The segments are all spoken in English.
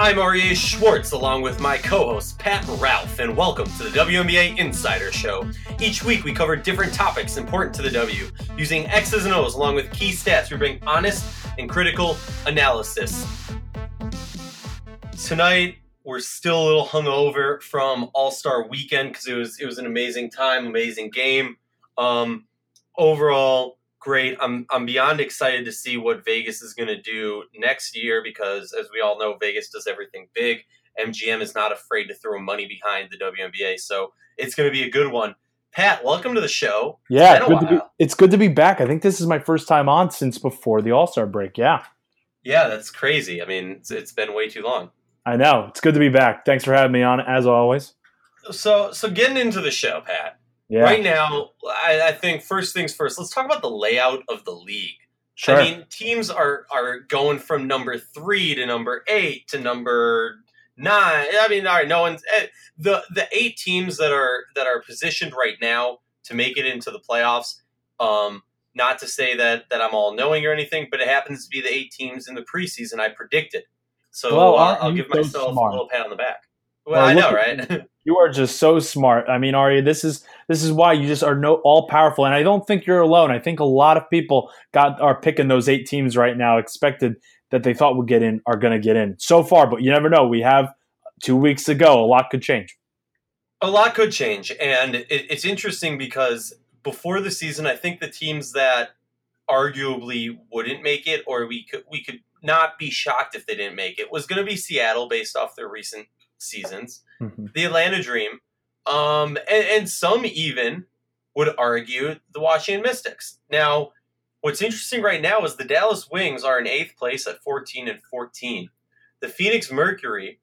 I'm Aryeh Schwartz, along with my co-host Pat Ralph, and welcome to the WNBA Insider Show. Each week we cover different topics important to the W, using X's and O's along with key stats. We bring honest and critical analysis. Tonight we're still a little hungover from All-Star Weekend because it was an amazing time, amazing game. Overall, great. I'm beyond excited to see what Vegas is going to do next year because, as we all know, Vegas does everything big. MGM is not afraid to throw money behind the WNBA, so it's going to be a good one. Pat, welcome to the show. Yeah, it's good to be back. I think this is my first time on since before the All-Star break. Yeah, that's crazy. I mean, it's been way too long. I know. It's good to be back. Thanks for having me on, as always. So getting into the show, Pat. Yeah. Right now, I think first things first, let's talk about the layout of the league. Sure. I mean, teams are going from number 3 to number 8 to number 9. I mean, all right, no one's the 8 teams that are positioned right now to make it into the playoffs. Not to say that I'm all knowing or anything, but it happens to be the 8 teams in the preseason I predicted. So I'll give myself a little pat on the back. Well, I know, right? You are just so smart. I mean, Aryeh, this is why you just are all powerful, and I don't think you're alone. I think a lot of people are picking those 8 teams right now, expected that they thought would get in, are going to get in so far. But you never know. We have 2 weeks to go. A lot could change. A lot could change, and it's interesting because before the season, I think the teams that arguably wouldn't make it, or we could not be shocked if they didn't make it, was going to be Seattle based off their recent seasons, the Atlanta Dream, and some even would argue the Washington Mystics. Now, what's interesting right now is the Dallas Wings are in 8th place at 14-14. The Phoenix Mercury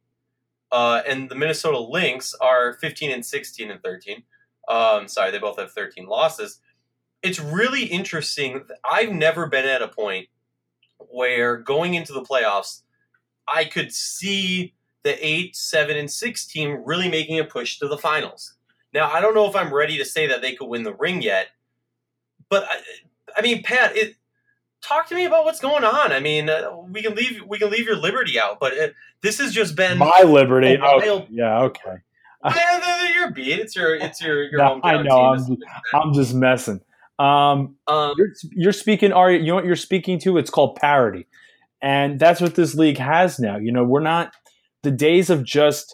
and the Minnesota Lynx are 15-16 and 13. Sorry, they both have 13 losses. It's really interesting. I've never been at a point where going into the playoffs, I could see the 8, 7, and 6 team really making a push to the finals. Now, I don't know if I'm ready to say that they could win the ring yet, but I mean, Pat, talk to me about what's going on. I mean, we can leave your Liberty out, but this has just been my Liberty. Oh, yeah, okay. Your beat. It's your hometown I know. team. I'm just messing. You're speaking, Aryeh. You know what you're speaking to? It's called parity, and that's what this league has now. You know, we're not. The days of just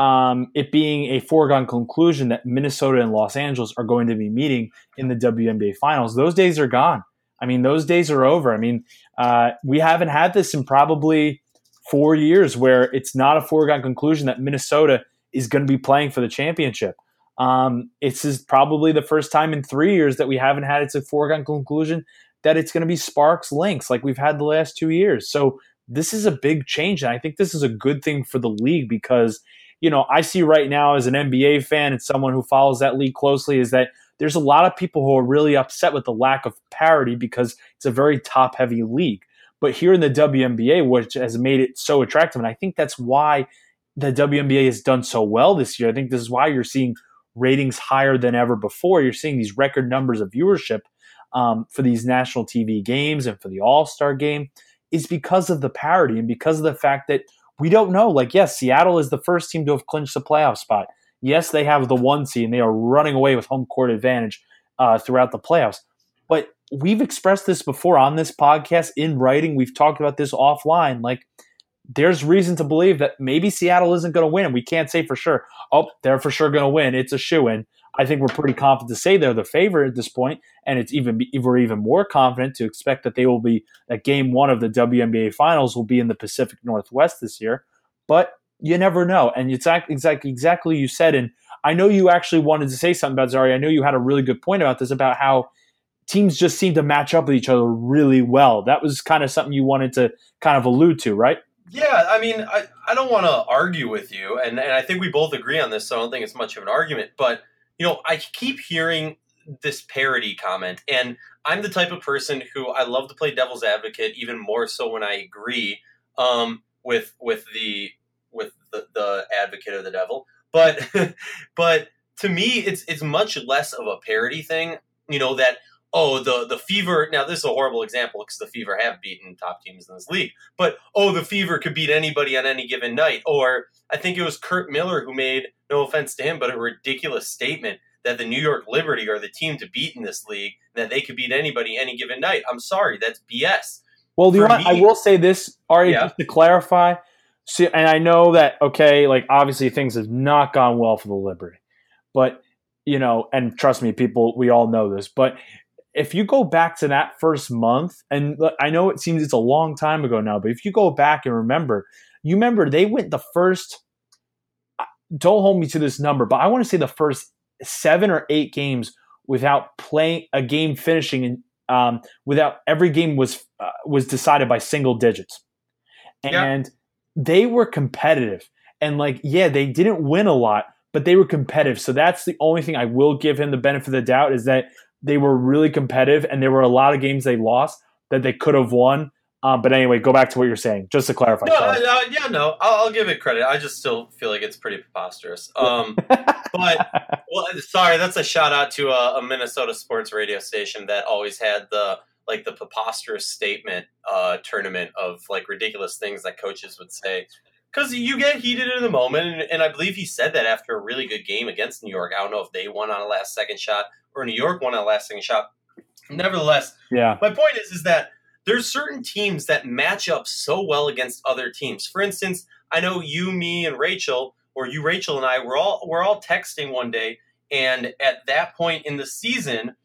it being a foregone conclusion that Minnesota and Los Angeles are going to be meeting in the WNBA Finals, those days are gone. I mean, those days are over. I mean, we haven't had this in probably 4 years where it's not a foregone conclusion that Minnesota is going to be playing for the championship. This is probably the first time in 3 years that we haven't had it's a foregone conclusion that it's going to be Sparks Lynx like we've had the last 2 years. So this is a big change, and I think this is a good thing for the league because, you know, I see right now as an NBA fan and someone who follows that league closely is that there's a lot of people who are really upset with the lack of parity because it's a very top-heavy league. But here in the WNBA, which has made it so attractive, and I think that's why the WNBA has done so well this year. I think this is why you're seeing ratings higher than ever before. You're seeing these record numbers of viewership for these national TV games and for the All-Star game. Is because of the parity and because of the fact that we don't know. Like, yes, Seattle is the first team to have clinched the playoff spot. Yes, they have the 1 seed and they are running away with home court advantage throughout the playoffs. But we've expressed this before on this podcast in writing. We've talked about this offline. Like, there's reason to believe that maybe Seattle isn't going to win. We can't say for sure, they're for sure going to win. It's a shoo-in. I think we're pretty confident to say they're the favorite at this point, and we're even more confident to expect that they will be that game 1 of the WNBA Finals will be in the Pacific Northwest this year. But you never know, and it's exactly you said. And I know you actually wanted to say something about Zari. I know you had a really good point about this, about how teams just seem to match up with each other really well. That was kind of something you wanted to kind of allude to, right? Yeah, I mean, I don't want to argue with you, and I think we both agree on this, so I don't think it's much of an argument, but you know, I keep hearing this parity comment, and I'm the type of person who I love to play devil's advocate, even more so when I agree with the advocate of the devil. But to me, it's much less of a parity thing. You know, that oh, the Fever. Now, this is a horrible example because the Fever have beaten top teams in this league. But, oh, the Fever could beat anybody on any given night. Or I think it was Kurt Miller who made, no offense to him, but a ridiculous statement that the New York Liberty are the team to beat in this league, and that they could beat anybody any given night. I'm sorry, that's BS. Well, I will say this, Ari, just to clarify. See, and I know that, okay, like obviously things have not gone well for the Liberty. But, and trust me, people, we all know this. But if you go back to that first month, and I know it seems it's a long time ago now, but if you go back and remember they went the first, don't hold me to this number, but I want to say the first 7 or 8 games without playing a game finishing, without every game was decided by single digits. And they were competitive. And they didn't win a lot, but they were competitive. So that's the only thing I will give him the benefit of the doubt, is that they were really competitive, and there were a lot of games they lost that they could have won. But anyway, go back to what you're saying, just to clarify. I'll give it credit. I just still feel like it's pretty preposterous. Sorry, that's a shout out to a Minnesota sports radio station that always had the preposterous statement tournament of ridiculous things that coaches would say. Because you get heated in the moment, and I believe he said that after a really good game against New York. I don't know if they won on a last-second shot or New York won on a last-second shot. Nevertheless, my point is that there's certain teams that match up so well against other teams. For instance, I know you, me, and Rachel, or you, Rachel, and I, we're all texting one day, and at that point in the season,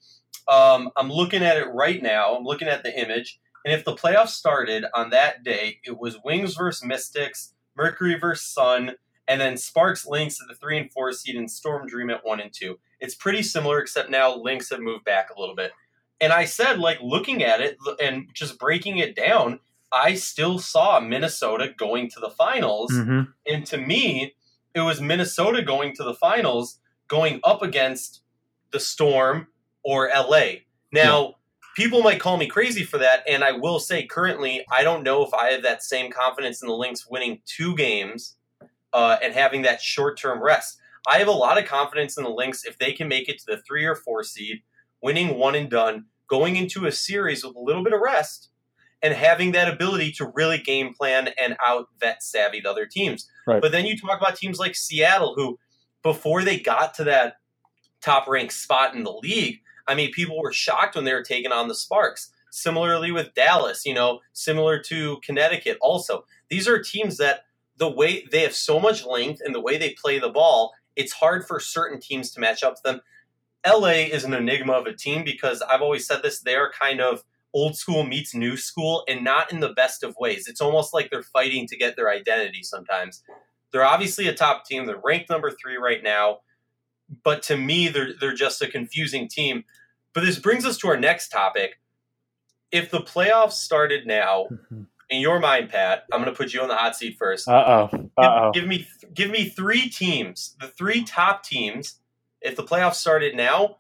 I'm looking at it right now. I'm looking at the image, and if the playoffs started on that day, it was Wings versus Mystics, Mercury versus Sun, and then Sparks Lynx at the 3 and 4 seed, and Storm Dream at 1 and 2. It's pretty similar, except now Lynx have moved back a little bit. And I said, looking at it and just breaking it down, I still saw Minnesota going to the finals. Mm-hmm. And to me, it was Minnesota going to the finals, going up against the Storm or LA. Now, people might call me crazy for that, and I will say currently, I don't know if I have that same confidence in the Lynx winning 2 games and having that short-term rest. I have a lot of confidence in the Lynx if they can make it to the 3 or 4 seed, winning one and done, going into a series with a little bit of rest, and having that ability to really game plan and out-vet savvy the other teams. Right. But then you talk about teams like Seattle, who, before they got to that top-ranked spot in the league, I mean, people were shocked when they were taking on the Sparks. Similarly with Dallas, similar to Connecticut also. These are teams that the way they have so much length and the way they play the ball, it's hard for certain teams to match up to them. LA is an enigma of a team because I've always said this, they're kind of old school meets new school, and not in the best of ways. It's almost like they're fighting to get their identity sometimes. They're obviously a top team. They're ranked number 3 right now. But to me, they're just a confusing team. But this brings us to our next topic. If the playoffs started now, in your mind, Pat, I'm going to put you on the hot seat first. Give me 3 teams, the 3 top teams. If the playoffs started now,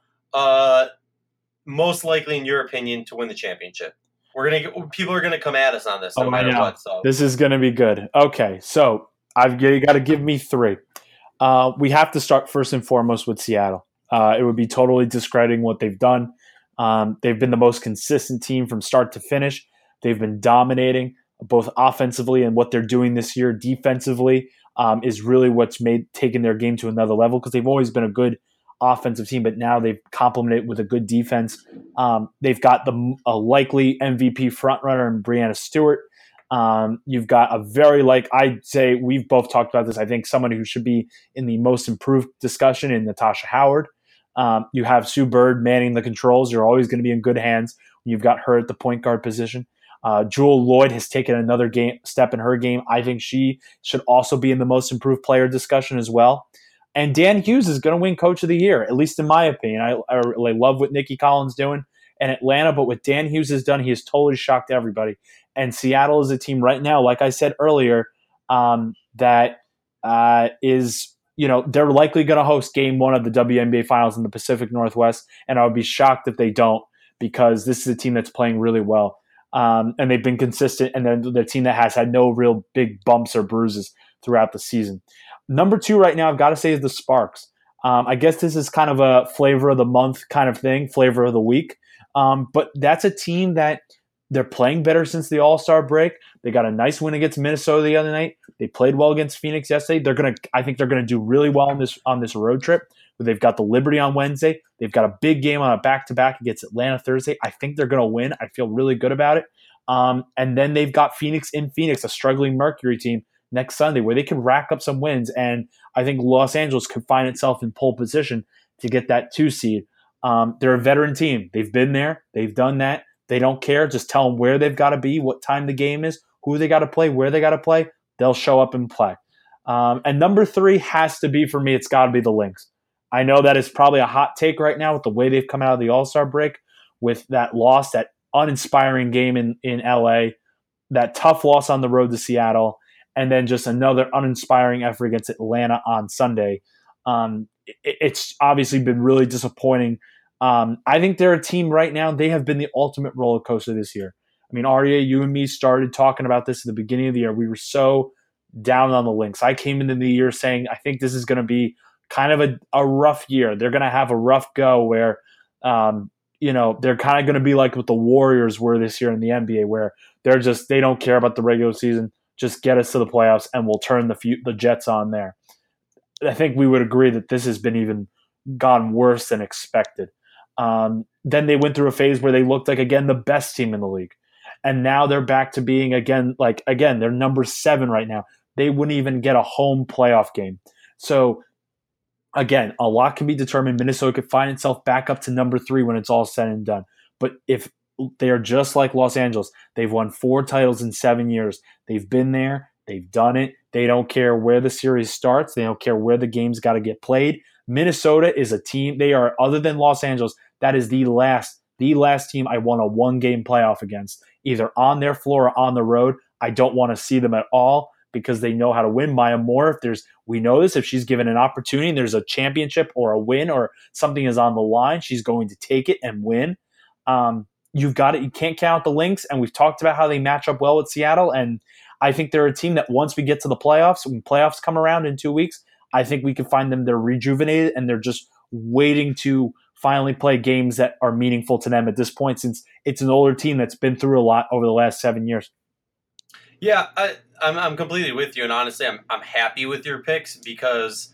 most likely, in your opinion, to win the championship. People are gonna come at us on this no matter what. So this is gonna be good. Okay, so you got to give me 3. We have to start first and foremost with Seattle. It would be totally discrediting what they've done. They've been the most consistent team from start to finish. They've been dominating both offensively, and what they're doing this year defensively is really what's taken their game to another level, because they've always been a good offensive team, but now they've complemented it with a good defense. They've got a likely MVP frontrunner in Breanna Stewart. You've got a very, I'd say we've both talked about this, I think someone who should be in the most improved discussion in Natasha Howard. You have Sue Bird manning the controls. You're always going to be in good hands when you've got her at the point guard position. Jewel Lloyd has taken another step in her game. I think she should also be in the most improved player discussion as well. And Dan Hughes is going to win Coach of the Year, at least in my opinion. I really love what Nikki Collins doing in Atlanta, but what Dan Hughes has done, he has totally shocked everybody. And Seattle is a team right now, like I said earlier, that is, they're likely going to host Game 1 of the WNBA Finals in the Pacific Northwest, and I would be shocked if they don't, because this is a team that's playing really well. And they've been consistent, and then the team that has had no real big bumps or bruises throughout the season. Number 2 right now, I've got to say, is the Sparks. I guess this is kind of a flavor of the month kind of thing, flavor of the week. But that's a team that they're playing better since the All-Star break. They got a nice win against Minnesota the other night. They played well against Phoenix yesterday. I think they're gonna do really well on this road trip. They've got the Liberty on Wednesday. They've got a big game on a back-to-back against Atlanta Thursday. I think they're going to win. I feel really good about it. And then they've got Phoenix in Phoenix, a struggling Mercury team, next Sunday where they can rack up some wins. And I think Los Angeles could find itself in pole position to get that 2 seed. They're a veteran team. They've been there. They've done that. They don't care. Just tell them where they've got to be, what time the game is, who they got to play, where they got to play. They'll show up and play. And number 3 has to be, for me, it's got to be the Lynx. I know that is probably a hot take right now with the way they've come out of the All-Star break with that loss, that uninspiring game in LA, that tough loss on the road to Seattle, and then just another uninspiring effort against Atlanta on Sunday. It's obviously been really disappointing. I think they're a team right now. They have been the ultimate roller coaster this year. I mean, Aryeh, you and me started talking about this at the beginning of the year. We were so down on the Lynx. I came into the year saying, I think this is going to be kind of a rough year. They're going to have a rough go where, they're kind of going to be like what the Warriors were this year in the NBA, where they don't care about the regular season. Just get us to the playoffs and we'll turn the Jets on there. I think we would agree that this has been even gone worse than expected. Then they went through a phase where they looked like, again, the best team in the league. And now they're back to being, again, they're number 7 right now. They wouldn't even get a home playoff game. So, again, a lot can be determined. Minnesota could find itself back up to number 3 when it's all said and done. But if they are just like Los Angeles, they've won 4 titles in 7 years. They've been there. They've done it. They don't care where the series starts. They don't care where the game's got to get played. Minnesota is a team. They are, other than Los Angeles, that is the last team I want a 1-game playoff against, either on their floor or on the road. I don't want to see them at all because they know how to win. Maya Moore, we know this, if she's given an opportunity and there's a championship or a win or something is on the line, she's going to take it and win. You can't count the Lynx, and we've talked about how they match up well with Seattle, and I think they're a team that once we get to the playoffs, when playoffs come around in 2 weeks, I think we can find them, they're rejuvenated and they're just waiting to finally play games that are meaningful to them at this point, since it's an older team that's been through a lot over the last 7 years. Yeah, I'm completely with you, and honestly, I'm happy with your picks because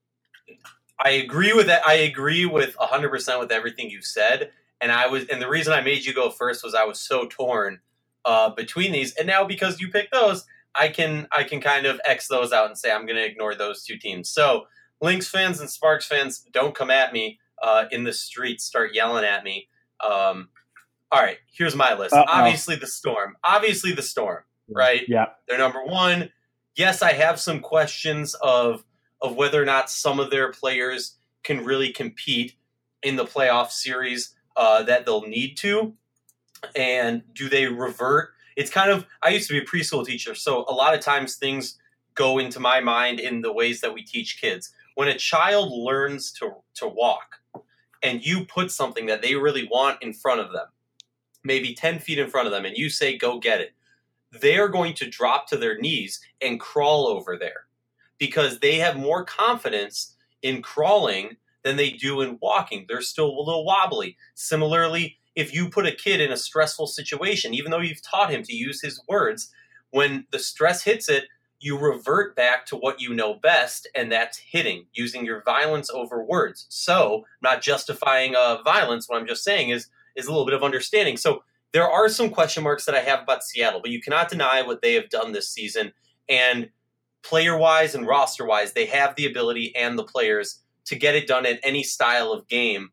I agree with that. I agree with 100% with everything you said, and the reason I made you go first was I was so torn between these, and now because you picked those, I can kind of X those out and say I'm going to ignore those 2 teams. So, Lynx fans and Sparks fans, don't come at me in the streets, start yelling at me. All right, here's my list. Obviously, the Storm. Right? Yeah. They're number 1. Yes, I have some questions of whether or not some of their players can really compete in the playoff series that they'll need to. And do they revert? It's kind of, I used to be a preschool teacher, so a lot of times things go into my mind in the ways that we teach kids. When a child learns to walk and you put something that they really want in front of them, maybe 10 feet in front of them, and you say, go get it, they're going to drop to their knees and crawl over there because they have more confidence in crawling than they do in walking. They're still a little wobbly. Similarly, if you put a kid in a stressful situation, even though you've taught him to use his words, when the stress hits it, you revert back to what you know best, and that's hitting, using your violence over words. So, I'm not justifying violence. What I'm just saying is a little bit of understanding. So, there are some question marks that I have about Seattle, but you cannot deny what they have done this season. And player-wise and roster-wise, they have the ability and the players to get it done in any style of game.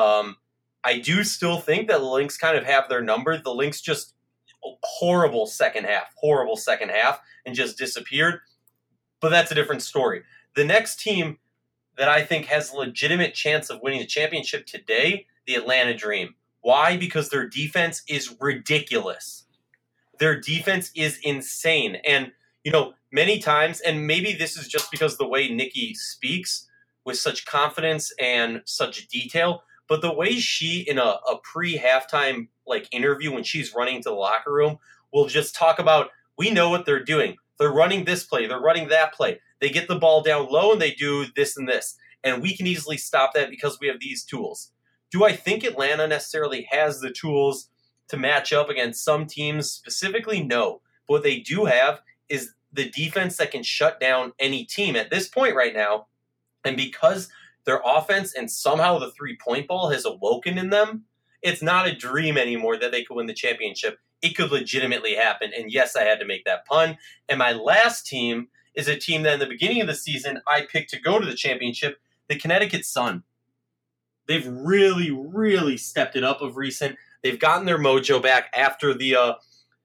I do still think that the Lynx kind of have their number. The Lynx just horrible second half, and just disappeared. But that's a different story. The next team that I think has a legitimate chance of winning the championship today, the Atlanta Dream. Why? Because their defense is ridiculous. Their defense is insane. And, many times, and maybe this is just because the way Nikki speaks with such confidence and such detail, but the way she, in a pre-halftime interview when she's running to the locker room, will just talk about, we know what they're doing. They're running this play. They're running that play. They get the ball down low and they do this and this. And we can easily stop that because we have these tools. Do I think Atlanta necessarily has the tools to match up against some teams specifically? No. But what they do have is the defense that can shut down any team at this point right now. And because their offense and somehow the three-point ball has awoken in them, it's not a dream anymore that they could win the championship. It could legitimately happen. And yes, I had to make that pun. And my last team is a team that in the beginning of the season I picked to go to the championship, the Connecticut Sun. They've really, really stepped it up of recent. They've gotten their mojo back after the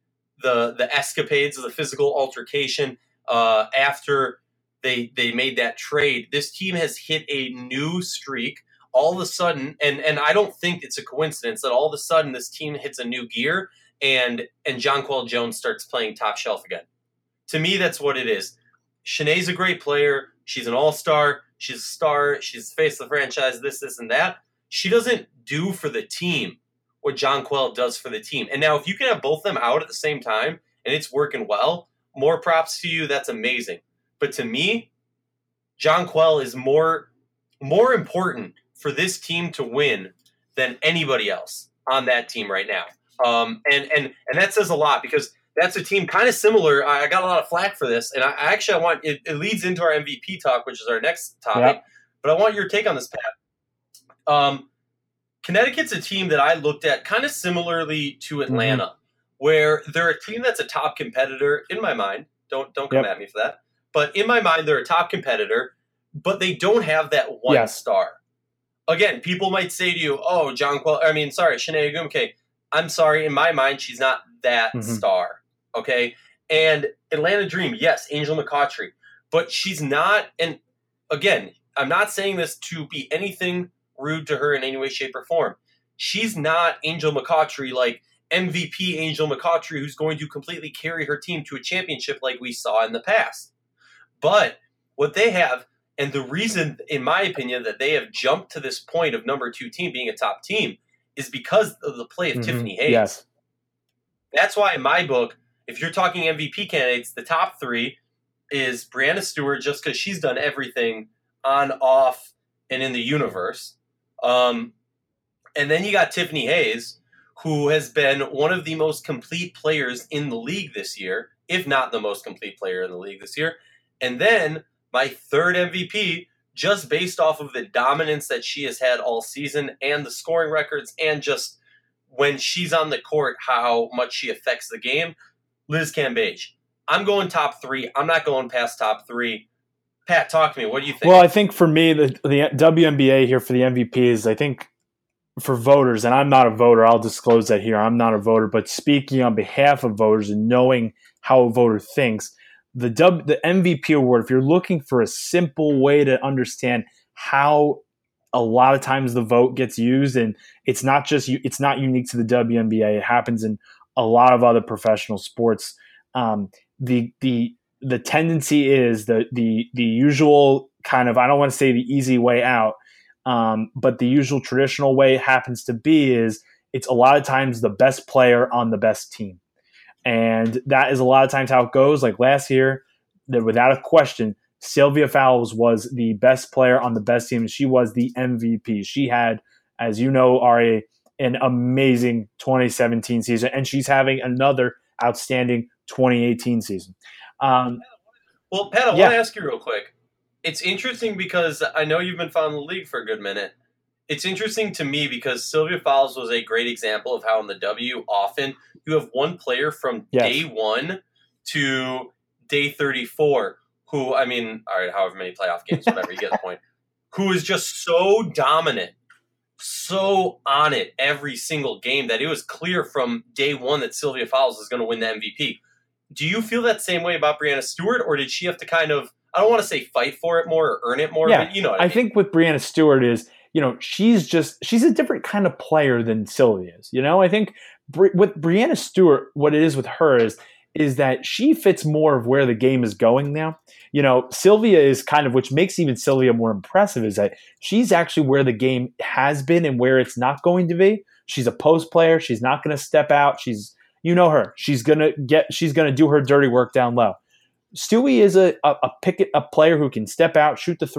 escapades of the physical altercation. After they made that trade, this team has hit a new streak. All of a sudden, and I don't think it's a coincidence that all of a sudden this team hits a new gear and Jonquel Jones starts playing top shelf again. To me, that's what it is. Shanae's a great player. She's an all-star. She's a star. She's the face of the franchise, this, and that. She doesn't do for the team what Jonquel does for the team. And now if you can have both of them out at the same time and it's working well, more props to you. That's amazing. But to me, Jonquel is more important for this team to win than anybody else on that team right now. And that says a lot because that's a team kind of similar. I got a lot of flack for this, and I want it leads into our MVP talk, which is our next topic. Yep. But I want your take on this, Pat. Connecticut's a team that I looked at kind of similarly to Atlanta, where they're a team that's a top competitor in my mind. Don't come at me for that. But in my mind, they're a top competitor, but they don't have that one star. Again, people might say to you, "Oh, Chiney Ogwumike." I'm sorry, in my mind, she's not that star. Okay, and Atlanta Dream, yes, Angel McCoughtry, but she's not. And again, I'm not saying this to be anything rude to her in any way, shape, or form. She's not Angel McCoughtry, like MVP Angel McCoughtry, who's going to completely carry her team to a championship like we saw in the past. But what they have, and the reason, in my opinion, that they have jumped to this point of number 2 team being a top team is because of the play of Tiffany Hayes. Yes. That's why in my book, if you're talking MVP candidates, the top 3 is Breanna Stewart, just because she's done everything on, off, and in the universe. And then you got Tiffany Hayes, who has been one of the most complete players in the league this year, if not the most complete player in the league this year. And then my third MVP, just based off of the dominance that she has had all season and the scoring records and just when she's on the court, how much she affects the game, Liz Cambage. I'm going top 3. I'm not going past top 3. Pat, talk to me. What do you think? Well, I think for me, the WNBA here for the MVPs, I think for voters, and I'm not a voter, I'll disclose that here. I'm not a voter, but speaking on behalf of voters and knowing how a voter thinks, the MVP award, if you're looking for a simple way to understand how a lot of times the vote gets used, and it's not unique to the WNBA, it happens in a lot of other professional sports. The tendency is the usual kind of, I don't want to say the easy way out, but the usual traditional way happens to be is it's a lot of times the best player on the best team. And that is a lot of times how it goes. Like last year, without a question, Sylvia Fowles was the best player on the best team. She was the MVP. She had, as you know, Ari, an amazing 2017 season, and she's having another outstanding 2018 season. Well, Pat, I want to ask you real quick. It's interesting because I know you've been following the league for a good minute. It's interesting to me because Sylvia Fowles was a great example of how in the W often you have one player from day 1 to day 34 who, I mean, all right, however many playoff games, whatever, you get the point, who is just so dominant, so on it every single game that it was clear from day 1 that Sylvia Fowles is going to win the MVP. Do you feel that same way about Breanna Stewart, or did she have to kind of, I don't want to say fight for it more or earn it more, but you know what I mean. I think with Breanna Stewart is, she's a different kind of player than Sylvia is. I think with Breanna Stewart, what it is with her is that she fits more of where the game is going now. Sylvia is kind of, which makes even Sylvia more impressive, is that she's actually where the game has been and where it's not going to be. She's a post player. She's not going to step out. Her. She's gonna do her dirty work down low. Stewie is a player who can step out, shoot the 3,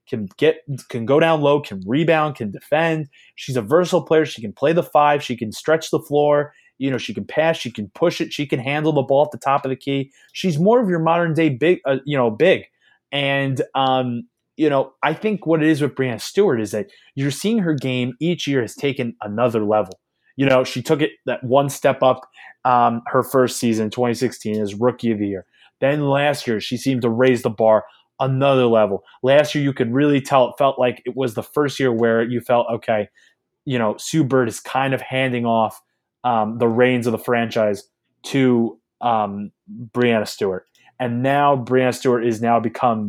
can go down low, can rebound, can defend. She's a versatile player. She can play the 5. She can stretch the floor. She can pass. She can push it. She can handle the ball at the top of the key. She's more of your modern day big, big. And I think what it is with Breanna Stewart is that you're seeing her game each year has taken another level. She took it that one step up her first season, 2016, as Rookie of the Year. Then last year, she seemed to raise the bar another level. Last year, you could really tell it felt like it was the first year where you felt, okay, Sue Bird is kind of handing off the reins of the franchise to Breanna Stewart. And now Breanna Stewart is now become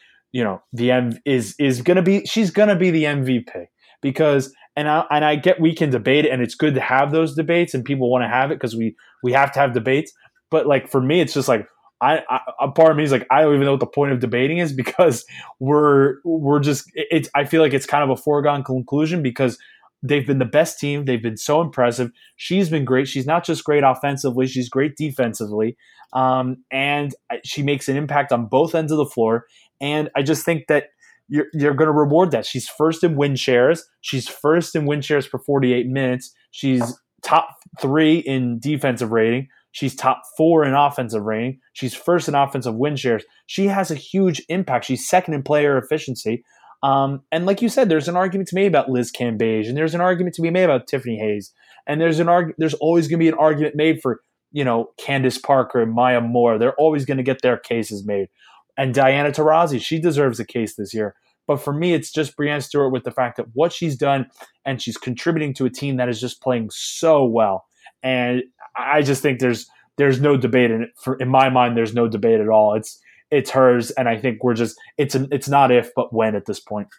she's going to be the MVP because and I get we can debate it and it's good to have those debates and people want to have it because we have to have debates. But like for me, it's just like a part of me is like I don't even know what the point of debating is because we're just I feel like it's kind of a foregone conclusion because they've been the best team. They've been so impressive. She's been great. She's not just great offensively. She's great defensively. And she makes an impact on both ends of the floor. And I just think that you're going to reward that. She's first in win shares. She's first in win shares per 48 minutes. She's top 3 in defensive rating. She's top 4 in offensive rating. She's first in offensive win shares. She has a huge impact. She's second in player efficiency. And like you said, there's an argument to be made about Liz Cambage, and there's an argument to be made about Tiffany Hayes, and there's always going to be an argument made for Candace Parker and Maya Moore. They're always going to get their cases made. And Diana Taurasi, she deserves a case this year. But for me, it's just Breanna Stewart with the fact that what she's done, and she's contributing to a team that is just playing so well. And I just think there's no debate in it. In my mind, there's no debate at all. It's hers, and I think it's not if, but when at this point.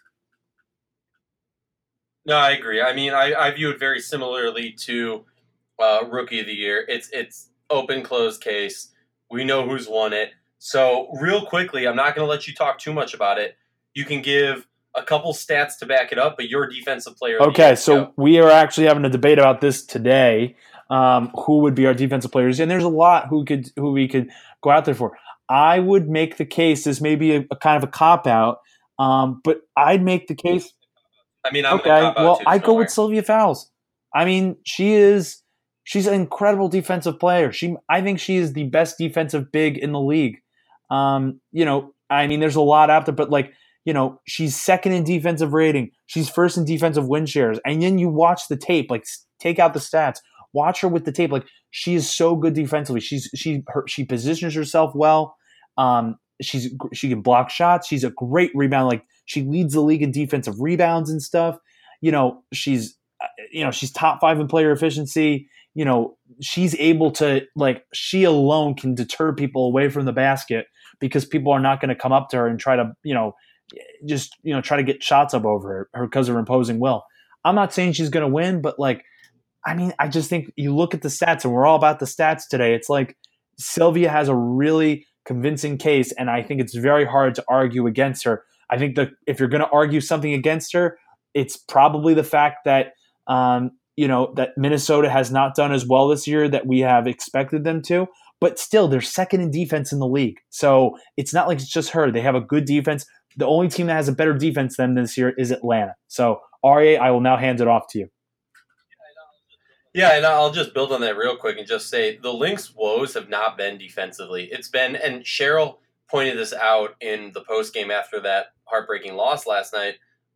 No, I agree. I mean, I view it very similarly to Rookie of the Year. It's open, closed case. We know who's won it. So real quickly, I'm not going to let you talk too much about it. You can give a couple stats to back it up, but your defensive player. Okay, so we are actually having a debate about this today. Who would be our defensive players? And there's a lot who we could go out there for. I would make the case as maybe a kind of a cop-out, but I'd make the case. I mean, I'm okay. Well, I go with Sylvia Fowles. I mean, she's an incredible defensive player. I think she is the best defensive big in the league. I mean, there's a lot out there, but she's second in defensive rating. She's first in defensive win shares. And then you watch the tape, take out the stats. Watch her with the tape. She is so good defensively. She positions herself well. She can block shots. She's a great rebound. She leads the league in defensive rebounds and stuff. She's top 5 in player efficiency. She's able to she alone can deter people away from the basket because people are not going to come up to her and try to try to get shots up over her because of her imposing will. I'm not saying she's going to win, but I mean, I just think you look at the stats, and we're all about the stats today. It's Sylvia has a really convincing case, and I think it's very hard to argue against her. I think that if you're going to argue something against her, it's probably the fact that that Minnesota has not done as well this year that we have expected them to. But still, they're second in defense in the league, so it's not like it's just her. They have a good defense. The only team that has a better defense than this year is Atlanta. So, Aryeh, I will now hand it off to you. Yeah, and I'll just build on that real quick and just say the Lynx' woes have not been defensively. It's been, and Cheryl pointed this out in the postgame after that heartbreaking loss last night.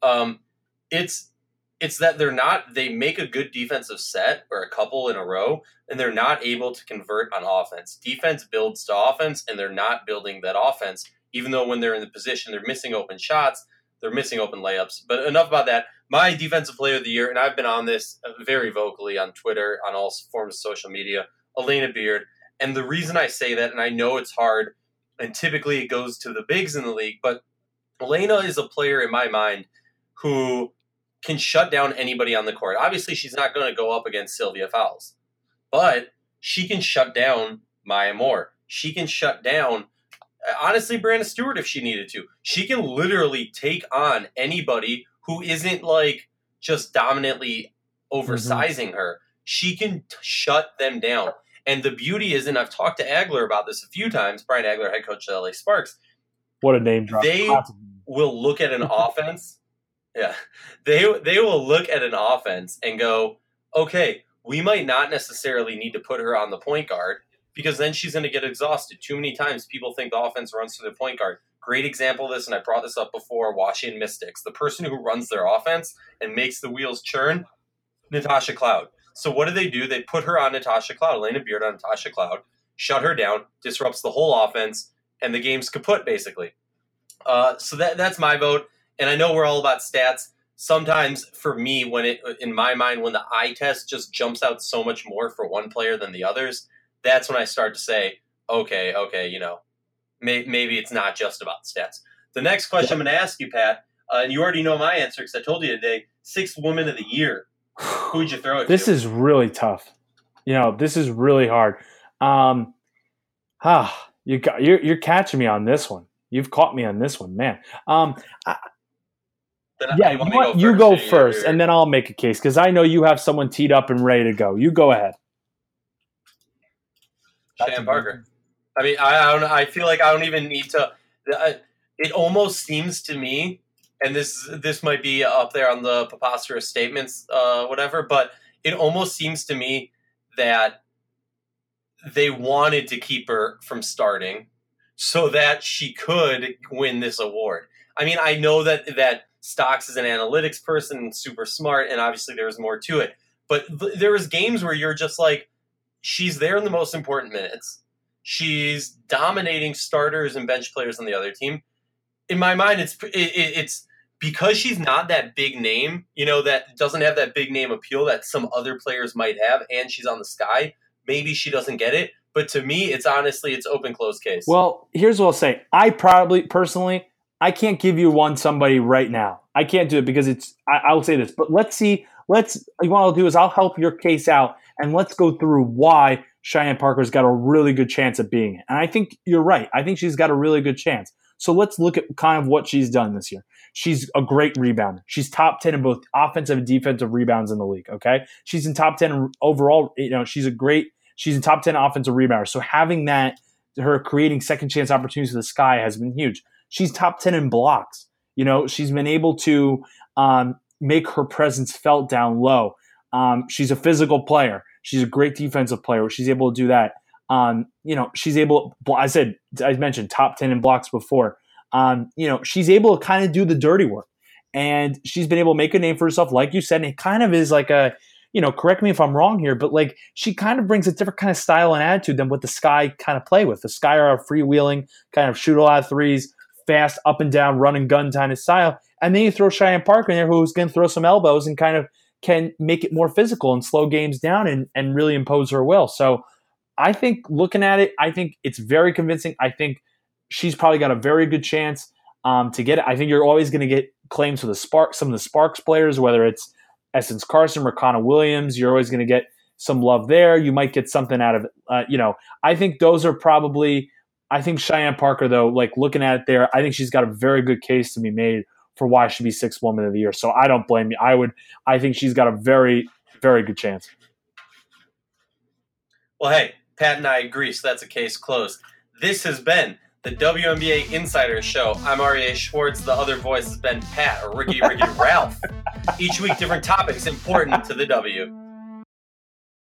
It's that they make a good defensive set or a couple in a row, and they're not able to convert on offense. Defense builds to offense, and they're not building that offense, even though when they're in the position, they're missing open shots, they're missing open layups. But enough about that. My defensive player of the year, and I've been on this very vocally on Twitter, on all forms of social media, Alana Beard. And the reason I say that, and I know it's hard, and typically it goes to the bigs in the league, but Alana is a player in my mind who can shut down anybody on the court. Obviously, she's not going to go up against Sylvia Fowles, but she can shut down Maya Moore. She can shut down, honestly, Breanna Stewart if she needed to. She can literally take on anybody who isn't just dominantly oversizing her. She can shut them down. And the beauty is, and I've talked to Agler about this a few times, Brian Agler, head coach of the LA Sparks. What a name drop. will look at an offense. Yeah, they will look at an offense and go, okay, we might not necessarily need to put her on the point guard because then she's going to get exhausted. Too many times people think the offense runs through the point guard. Great example of this, and I brought this up before, Washington Mystics. The person who runs their offense and makes the wheels churn, Natasha Cloud. So what do? They put her on Natasha Cloud, Elena Beard on Natasha Cloud, shut her down, disrupts the whole offense, and the game's kaput, basically. So that's my vote. And I know we're all about stats. Sometimes, for me, in my mind, when the eye test just jumps out so much more for one player than the others, that's when I start to say, okay, maybe it's not just about stats. The next question I'm going to ask you, Pat, and you already know my answer because I told you today, 6th Woman of the Year. Who would you throw it to? This is really tough. This is really hard. You're catching me on this one. You've caught me on this one, man. You go first, and then I'll make a case because I know you have someone teed up and ready to go. You go ahead. Cheyenne Parker. I mean, I feel like I don't even need to. It almost seems to me, and this might be up there on the preposterous statements, whatever, but it almost seems to me that they wanted to keep her from starting so that she could win this award. I mean, I know that Stocks is an analytics person, super smart, and obviously there's more to it. But there was games where you're just like, she's there in the most important minutes. She's dominating starters and bench players on the other team. In my mind, it's because she's not that big name, that doesn't have that big name appeal that some other players might have, and she's on the sky. Maybe she doesn't get it. But to me, it's open, closed case. Well, here's what I'll say. Personally, I can't give you somebody right now. I can't do it because I will say this, but let's see. What I'll do is I'll help your case out and let's go through why Cheyenne Parker's got a really good chance of being it. And I think you're right. I think she's got a really good chance. So let's look at kind of what she's done this year. She's a great rebounder. She's top 10 in both offensive and defensive rebounds in the league. Okay. She's in top 10 overall. She's in top 10 offensive rebounder. So having her creating second chance opportunities to the sky has been huge. She's top 10 in blocks. She's been able to make her presence felt down low. She's a physical player. She's a great defensive player. She's able to do that. She's able, I mentioned top 10 in blocks before. She's able to kind of do the dirty work. And she's been able to make a name for herself, like you said. And it kind of is like correct me if I'm wrong here, but like she kind of brings a different kind of style and attitude than what the Sky kind of play with. The Sky are a freewheeling, kind of shoot a lot of threes, fast, up and down, run and gun kind of style. And then you throw Cheyenne Parker in there who's going to throw some elbows and kind of can make it more physical and slow games down and really impose her will. So I think looking at it, I think it's very convincing. I think she's probably got a very good chance to get it. I think you're always going to get claims for some of the Sparks players, whether it's Essence Carson, Rakana Williams. You're always going to get some love there. You might get something out of it. I think those are probably – I think Cheyenne Parker, though, like looking at it there, I think she's got a very good case to be made for why she should be 6th Woman of the Year. So I don't blame you. I think she's got a very, very good chance. Well, hey, Pat and I agree, so that's a case closed. This has been the WNBA Insider Show. I'm Aryeh Schwartz. The other voice has been Pat, or Ricky Ralph. Each week, different topics important to the W.